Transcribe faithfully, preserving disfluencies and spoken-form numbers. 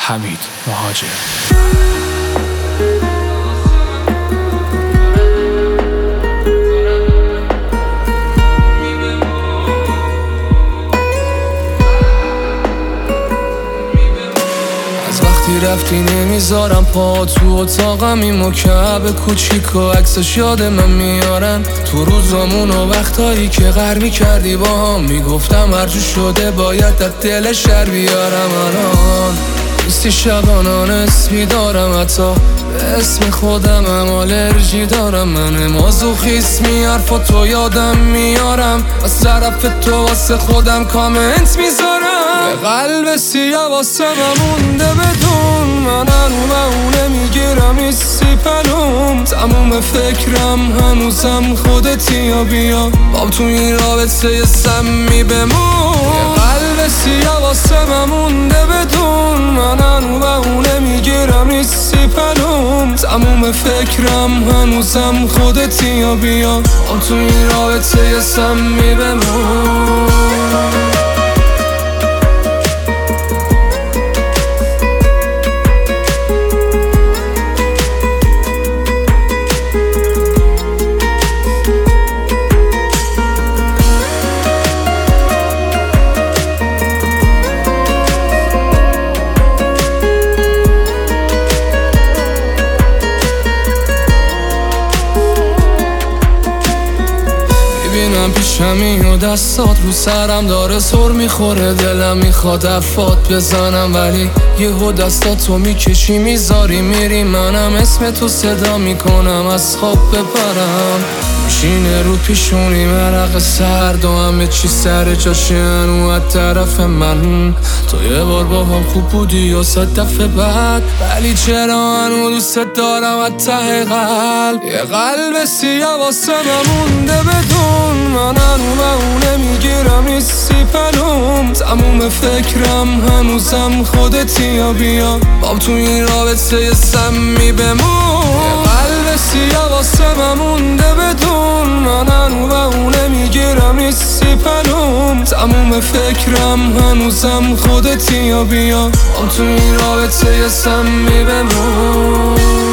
حمید مهاجر. رفتی نمیذارم پا تو اتاقم، این مکعب کوچیک و عکسش یاد من میارن تو روزامون و وقتایی که غر میکردی با هم. میگفتم هرجور شده باید از دل شر بیارم. الان نیستی شبانان اسمی دارم، حتی به اسم خودم هم آلرژی دارم. من مازوخیسمی حرفا تو یادم میارم، از طرف تو واسه خودم کامنت میذارم. یه قلب سیاه واسه مونده بدون، من هنو اونه میگیرم ایسی پلوم. تموم فکرم هنوزم خودتی یا بیا بام تو این رابطه سمی بمون. یه قلب سیاه واسه مونده بدون، من هنو اونه میگیرم ایسی پلوم. تموم فکرم هنوزم خودتی یا بیا بام تو این رابطه سمی بمون. میبینم پیشمی و دستات رو سرم داره سر میخوره، دلم میخواد افات بزنم ولی یهو دستاتو میکشی میذاری میری. منم اسم تو صدا میکنم از خواب بپرم، میشینه رو پیشونی مرق سرد و همه چی سر جاشه هنو از طرف من. تو یه بار با هم خوب بودی یا صد دفعه بعد، ولی چرا هنو دوست دارم از ته قلب. یه قلب سیاه واسه مونده بدون، من هنو اونه میگیرم ایسی پلوم. تموم فکرم هنوزم خودتی یا بیا بام تو این رابطه سمی بمون. یه قلب سیاه واسه مونده بدون، من هنو اونه میگیرم ایسی پلوم. تموم فکرم هنوزم خودتی یا بیا بام تو این رابطه سمی بمون.